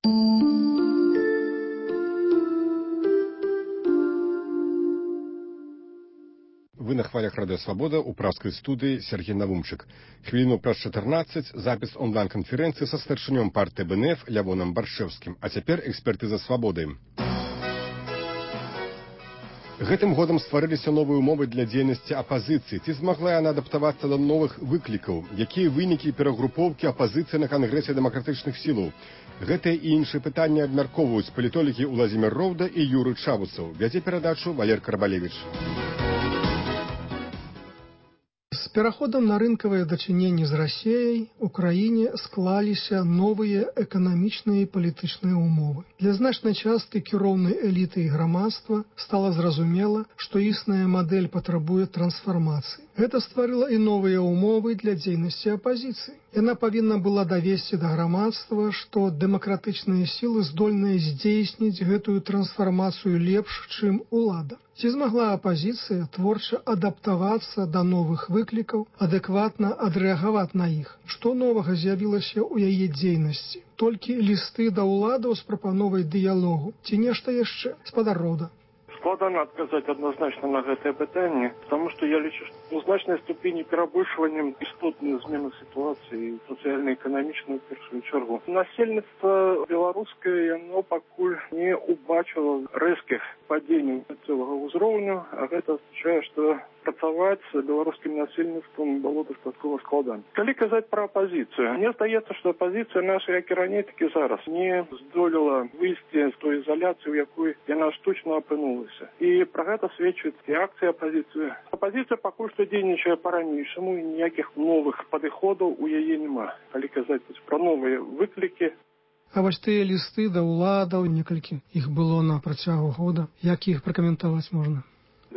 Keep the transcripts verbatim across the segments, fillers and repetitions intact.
Вы на хвалях Радио Свобода у пражской студии Сергей Навумчик. Хвилину праз чатырнаццаць запись онлайн-конференции со старшынём партии Б Н Ф Лявоном Баршевским, а теперь экспертиза свободы. Гэтым годам стварыліся новыя умовы для дзейнасці апазіцыі. Ці змагла яна адаптавацца да новых выклікаў? Якія вынікі перагрупоўкі апазіцыі на Кангрэсе дэмакратычных сілаў? Гэтыя і іншыя пытанні абмяркоўваюць палітолагі Уладзімір Роўда і Юрый Чавусаў. Вядзе перадачу Валер Карбалевіч. С пераходом на рынкавыя дачыненні з Расіяй у краіне склаліся новыя эканамічныя і палітычныя умовы. Для значнай часткі кіроўнай эліты і грамадства стала зразумела, што існая мадэль патрабуе трансфармацыі. Гэта стварыла і новыя умовы для дзейнасці апазіцыі. Яна павінна была давесці да грамадства, што дэмакратычныя сілы здольныя здзейсніць гэтую трансфармацыю лепш, чым улада. Ці змагла апазіцыя творча адаптавацца да новых выклікаў, адэкватна адрэагаваць на іх? Што новага з'явілася ў яе дзейнасці? Толькі лісты да ўладаў з прапановай дыялогу ці нешта яшчэ? Спадар Роўда. Складана адказаць адназначна на гэтае пытанне, таму што я лічу, што у значнай ступені перабольшваннем істотную змену сітуацыі сацыяльна-эканамічную ў першую чаргу. Насельніцтва беларускае яно пакуль не ўбачыла рэзкіх падзенняў цэлага ўзроўню, а гэта азначае, што працаваць з беларускім насельніцтвам было дастаткова складана. Калі казаць пра апазіцыю, мне здаецца, што апазіцыя наша, як і раней, так і зараз не здолела выйсці з той изоляцыі, у якой яна штучна апынулася. І пра гэта сведчыць і акцыя апазіцыі. Апазіцыя пакуль што дзейнічае па-ранейшаму, і ніякіх новых падыходаў у яе няма. Калі казаць пра новыя выклікі. А вось тыя лісты да ўладаў, некалькі іх было на працягу года. Як іх пракаментаваць можна?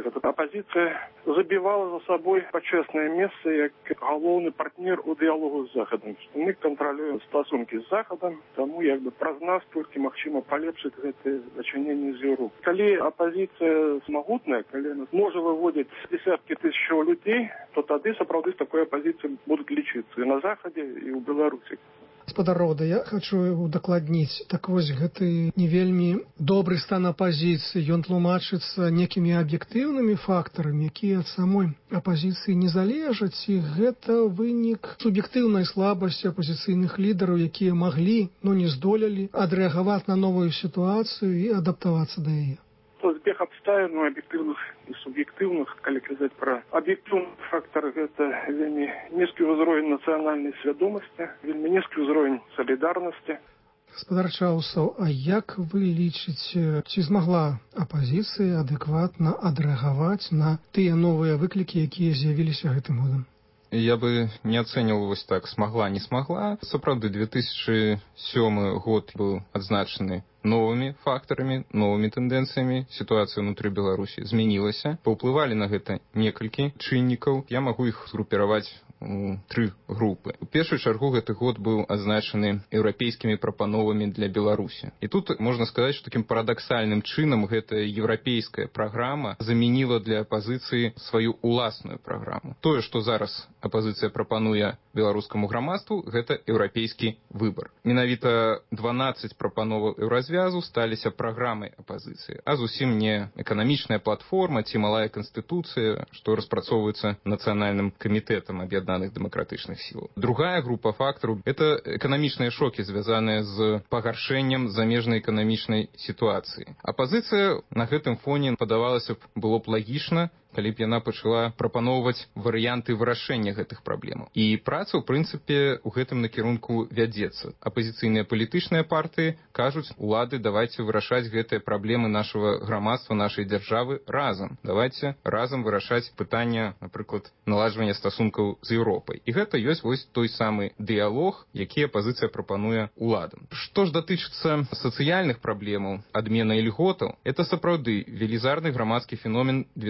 Апозиция забивала за собой почестное место як головный партнер у дыялогу з Захадом. Мы контролюем стасунки з Захадом, тому як бы праз нас толькі магчыма палепшыць гэтае дачыненне з Еўропай. Калі апозіцыя магутная, калі она можа выводзіць десяткі тысячаў людзей, то тады сапраўды з такой апозіцыяй будуць лічыцца і на Захадзе, і ў Беларусі. Спадар Роўда, я хочу удакладніць. Так вось, гэты не вельмі добры стан апазіцыі, ён тлумачыцца некімі аб'ектыўнымі фактарамі, якія ад самой апазіцыі не залежаць, і гэта вынік суб'ектыўнай слабасці апазіцыйных лідараў, якія маглі, но не здолелі адрэагаваць на новую сітуацыю і адаптавацца да яе. То збег абставін аб'ектыўных і суб'ектыўных, калі казаць пра аб'ектыўны фактар, гэта вельмі нізкі ўзровень нацыянальнай свядомасці, вельмі нізкі ўзровень салідарнасці. Спадар Чавусаў, а як вы лічыце, ці змагла апазіцыя адэкватна адрэагаваць на тыя новыя выклікі, якія з'явіліся гэтым годам? Я бы не ацэньваў вось так, смагла, не смагла. Сапраўды, две тысячи сёмы год быў адзначаны новымі фактарамі, новымі тэндэнцыямі. Сітуацыя ўнутры Беларусі змянілася. Паўплывалі на гэта некалькі чыннікаў. Я магу іх згрупіраваць у тры групы. У першую чаргу гэты год быў адзначаны еўрапейскімі прапановамі для Беларусі. І тут можна сказаць, што такім парадаксальным чынам гэтая еўрапейская праграма замяніла для апазіцыі сваю уласную праграму. Тое, што зараз апазіцыя прапануе беларускаму грамадству, гэта еўрапейскі выбар. Менавіта дванаццаць прапановаў еўразвязу сталіся праграмай апазіцыі, а зусім не эканамічная платформа ці малая канстытуцыя, што распрацоўваецца нацыянальным камітэтам аб'яднаных дэмакратычных сілаў. Другая група фактараў – это эканамічныя шокі, звязаныя з пагаршэннем замежнай эканамічнай сітуацыі. Апазіцыя на гэтым фоне, падавалася б, было б лагічна, калі б яна пачала прапаноўваць варыянты вырашэння гэтых праблемаў. І праца, ў прынцыпе, у гэтым накірунку вядзецца. Апазіцыйныя палітычныя партыі кажуць, улады, давайце вырашаць гэтыя праблемы нашага грамадства, нашай дзяржавы разам. Давайце разам вырашаць пытання, напрыклад, наладжвання стасункаў з Еўропай. І гэта ёсць вось той самы дыялог, які апазіцыя прапануе уладам. Што ж датычыцца сацыяльных праблемаў, адмена ільготаў, это сапраўды велізарны грамадскі феномен две тысячи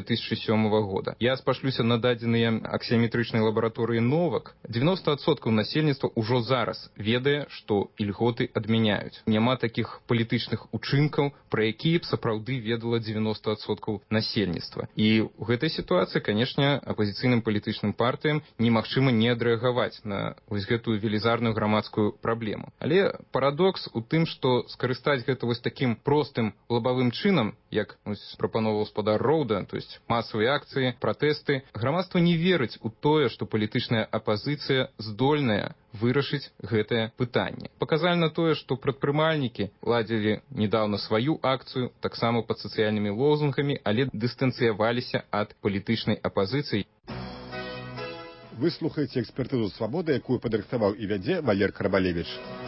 сёмага года. Я спашлюся на дадзеныя аксіяметрычнай лабараторыі Новак. девяносто адсоткаў насельніцтва ўжо зараз ведае, што ільготы адмяняюць. Няма такіх палітычных учынкаў, пра якія б сапраўды ведала девяносто адсоткаў насельніцтва. І ў гэтай сітуацыі, канешне, апазіцыйным палітычным партыям немагчыма не адрэагаваць на вось гэтую велізарную грамадскую праблему. Але парадокс у тым, што скарыстаць гэта вось такім простым лабавым чынам, як прапановаў гаспадар Роуда, то есть масавыя акцыі, пратэсты, грамадства не верыць у тое, што палітычная апазіцыя здольная вырашыць гэтае пытанне. Паказальна тое, што прадпрымальнікі ладзілі недаўна сваю акцыю, таксама пад сацыяльнымі лозунгамі, але дыстанцыяваліся ад палітычнай апазіцыі. Вы слухаеце экспертызу «Свабода», якую падрыхтаваў і вядзе Валер Карбалевіч.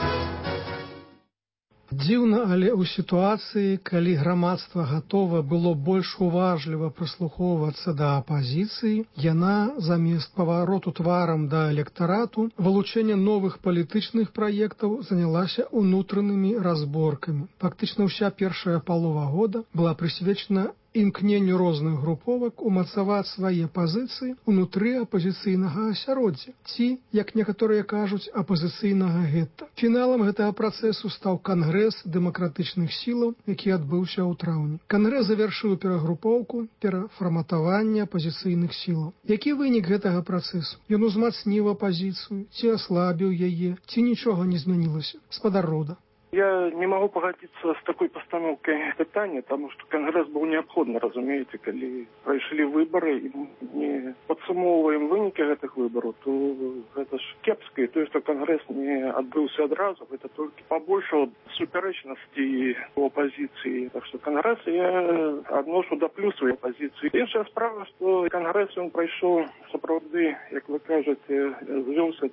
Дзіўна, але ў сітуацыі, калі грамадства гатова было больш уважліва прыслухоўвацца да апазіцыі, яна, замест павароту тварам да электарату, вылучэння новых палітычных праектаў занялася ўнутранымі разборкамі. Фактычна ўся першая палова года была прысвечана імкненню розных груповак умацаваць свае пазіцыі ўнутры апазіцыйнага асяроддзя ці, як некаторыя кажуць, апазіцыйнага гетта. Фіналам гэтага працэсу стаў кангрэс дэмакратычных сілаў, які адбыўся ў траўні. Кангрэс завяршыў перагрупоўку, перафарматаванне апазіцыйных сілаў. Які вынік гэтага працэсу? Ён узмацніў апазіцыю, ці аслабіў яе, ці нічога не змянілася? Гаспадар Роуда. Я не могу погодиться с такой постановкой питания, потому что Конгресс был необходим, разумеете, когда прошли выборы, и не подсумовываем выники этих выборов, то это ж кепско, и то, что Конгресс не отбылся одразу, это только побольше суперечности в оппозиции. Так что Конгресс я отношу до плюсовой оппозиции. Іншая справа, что Конгресс, он прошел, справді, як ви кажете, звелся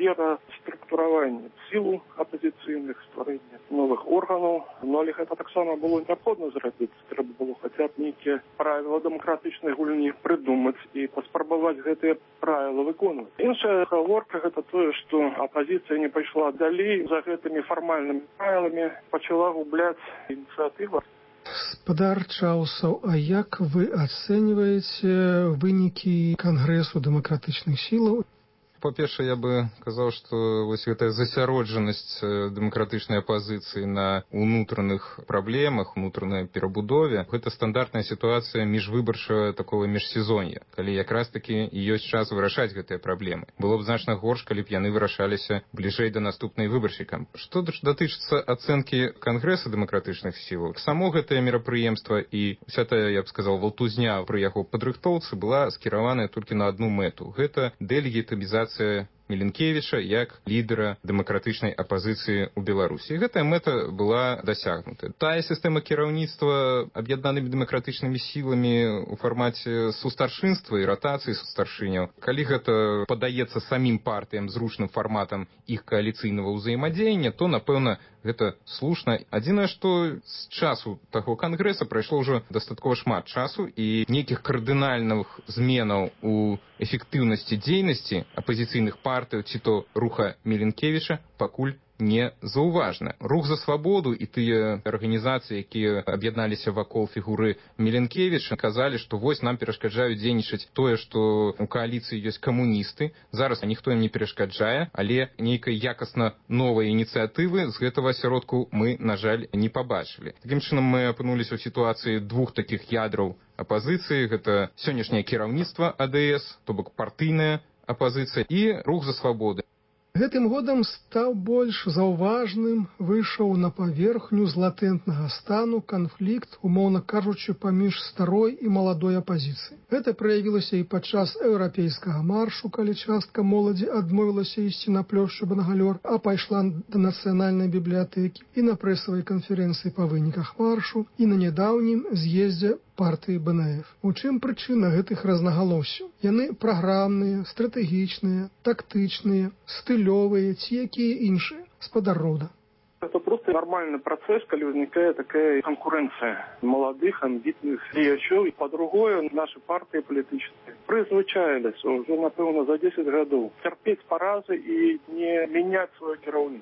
переструктурирование сил оппозиционных, створение новых органов, но але гэта таксама было необходимо зрабіць. Трэба было хотя б нейкія правила дэмакратычнай гульні придумаць і паспрабаваць гэтыя правила выконваць. Іншая гаворка гэта тое, што апозіцыя не пайшла далей за гэтымі фармальнымі правіламі, пачала губляць ініцыятыву. Гаспадар Чаусаў, а як вы ацэньваеце вынікі Кангрэсу дэмакратычных сілаў? Па-першае, я бы казаў, што вось гэтая засяроджанасць дэмакратычнай апазіцыі на ўнутраных праблемах, унутранай перабудове, гэта стандартная сітуацыя міжвыбарчага такого міжсезоння, калі якраз такі і ёсць час вырашаць гэтыя праблемы. Было б значна горш, калі б яны вырашаліся бліжэй да наступнай выбарчай кампаніі. Што датычыцца ацэнкі Кангрэса дэмакратычных сілаў, само гэтае мерапрыемства і вся тая, я б сказаў, валтузня пры яго падрыхтоўцы была скіраваная толькі на адну мэту. Гэта дэлегітымізацыя Міленкевіча як лідера дэмакратычнай апазіцыі ў Беларусі. Гэтая мэта была дасягнута. Тая сістэма кіраўніцтва аб'яднанымі дэмакратычнымі сіламі ў фармаце сустаршынства і ратацыі сустаршыняў, калі гэта падаецца самім партыям зручным фарматам іх кааліцыйнага ўзаемадзеяння, то, напэўна, гэта слушна. Адзінае, што з часу таго кангрэса прайшло ўжо дастаткова шмат часу, і нейкіх кардынальных зменаў у эфектыўнасці дзейнасці апазіцыйных партый, ці то руха Міленкевіча, пакуль не заўважна. Рух за свабоду і тыя арганізацыі, якія аб'ядналіся вакол фігуры Міленкевіча, казалі, што вось нам перашкаджаюць дзейнічаць тое, што у кааліцыі ёсць камуністы. Зараз ніхто ім не перашкаджае, але нейкай якасна новай ініцыятывы з гэтага асяродку мы, на жаль, не пабачылі. Такім чынам мы апынуліся ў сітуацыі двух такіх ядраў апазіцыі. Гэта сённяшняе кіраўніцтва А Дэ Эс, то бок партыйная апазіцыя, і рух за свабоду. Гэтым годам стаў больш заўважным, выйшаў на паверхню з латэнтнага стану канфлікт, умоўна кажучы, паміж старой і маладой апазіцыяй. Гэта праявілася і падчас еўрапейскага маршу, калі частка моладзі адмовілася ісці на плошчу Бангалёр, а пайшла да нацыянальнай бібліятэкі, і на прэсавай канферэнцыі па выніках маршу, і на нядаўнім з'ездзе партыі Бэ Эн Эф. У чым прычына гэтых рознагалоссяў? Яны праграмныя, стратэгічныя, тактычныя, стылёвыя ці якія іншыя? Гаспадар Роуда. Это просто нормальный процесс, когда возникает такая конкуренция молодых, амбитных діячоў. И по-другое, наши партии политические призвычаились уже, напевно, за десять годов терпеть поразы и не менять свое кіраўніцтва.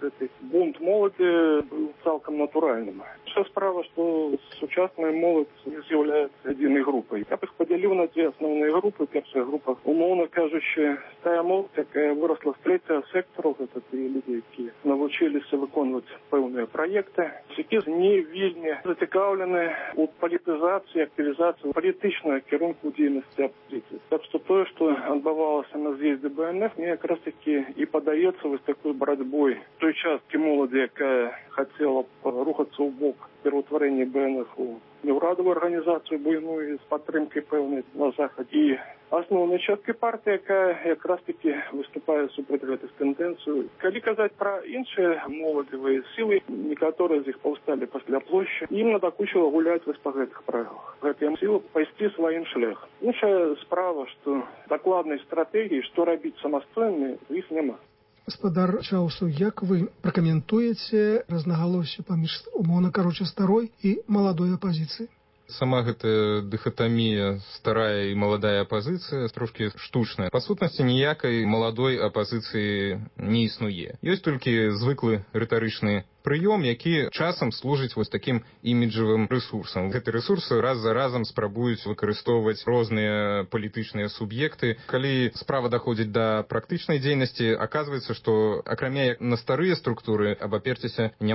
гэты бунт моладзі быў цалкам натуральным. Інша справа, што сучасная моладзь не з'яўляецца адзінай групай. Я б іх падзяліў на дзве асноўныя групы. Першая група, умоўна кажучы, тая моладзь, якая вырасла з трэцяга сектару, гэта тыя людзі, якія навучыліся выконваць пэўныя праекты, якія не вельмі зацікаўлены у палітызацыі, актывізацыі палітычнага кірунку дзейнасці апозіцыі. Так што тое, што адбывалася на з'ездзе бэ эн эф, мне якраз такі і падаецца вось такой барацьбой той часткі моладзі, якая хацела рухацца ў бок пераўтварэння бэ эн эф у неўрадавую арганізацыю буйную з падтрымкай пэўнай на захадзе, і асноўнай часткай партыі, якая якраз такі выступае супраць гэтых тэндэнцый. Калі казаць пра іншыя моладзевыя сілы, некаторыя з іх паўсталі пасля плошчы, ім надакучыла гуляць вось па гэтых правілах. Гэтыя сілы пайсці сваім шляхам. Іншая справа, што дакладнай стратэгіі, што рабіць самастойна, у іх няма. Гаспадар Чаўсу, як вы пракаментуеце рознагалоссі паміж, умоўна кажучы, старой і маладой апазіцыі? Сама гэтая дыхатамія старая і маладая апазіцыя трошкі штучная. Па сутнасці ніякай маладой апазіцыі не існуе. Ёсць толькі звыклы рытарычны прыём, які часам служыць вось такім іміджавым рэсурсам. Гэты рэсурсы раз за разам спрабуюць выкарыстоўваць розныя палітычныя суб'екты. Калі справа даходзіць да практычнай дзейнасці, аказваецца, што акрамя як на старыя структуры абаперціся